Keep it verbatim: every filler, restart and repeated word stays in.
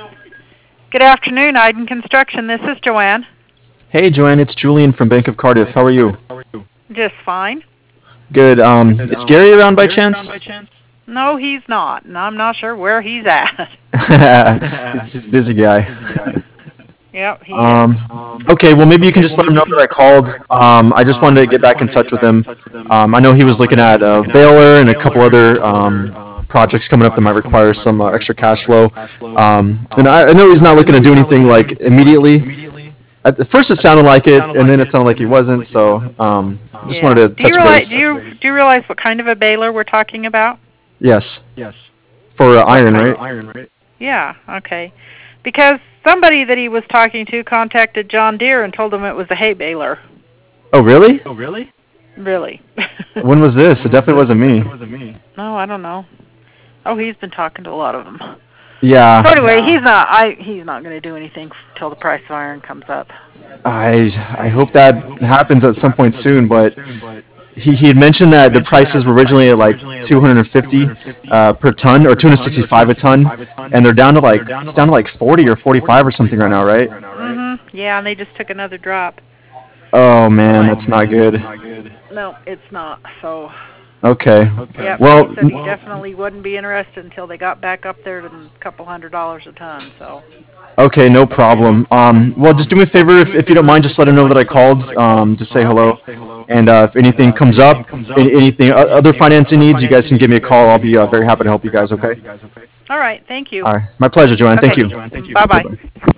Good afternoon, Iden Construction. This is Joanne. Hey, Joanne, it's Julian from Bank of Cardiff. How are you? Just fine. Good. Um, is Gary around by chance? No, he's not, and I'm not sure where he's at. he's, he's a busy guy. Yep, he um, is. Okay, well, maybe you can just let him know that I called. Um, I just wanted to get back in touch with him. Um, I know he was looking at uh, Baylor and a couple other um, projects coming up that might require some uh, extra cash flow. Um, and I, I know he's not looking to do anything like immediately. At first, it sounded like it, and then it sounded like he wasn't. So, um, just yeah. wanted to do you touch realize, base. Do you do you realize what kind of a baler we're talking about? Yes. Yes. For uh, iron, right? Iron, right? Yeah. Okay. Because somebody that he was talking to contacted John Deere and told him it was a hay baler. Oh, really? Oh, really? Really. When was this? It definitely wasn't me. No, I don't know. Oh, he's been talking to a lot of them. Yeah. So anyway, he's not. I he's not going to do anything till the price of iron comes up. I I hope that happens at some point soon, but he, he had mentioned that the prices were originally at like two hundred fifty uh, per ton or two hundred sixty-five a ton, and they're down to like it's down to like forty or forty-five or something right now, right? Mhm. Yeah, and they just took another drop. Oh man, that's not good. No, it's not. So. Okay. Yep, well, he said he definitely wouldn't be interested until they got back up there to a couple hundred dollars a ton. So. Okay, no problem. Um, well, just do me a favor, if, if you don't mind, just let him know that I called, um, to say hello. And uh, if anything comes up, any, anything, other financing needs, you guys can give me a call. I'll be uh, very happy to help you guys, okay? All right, thank you. All right, my pleasure, Joanne. Okay. Thank you. Bye-bye.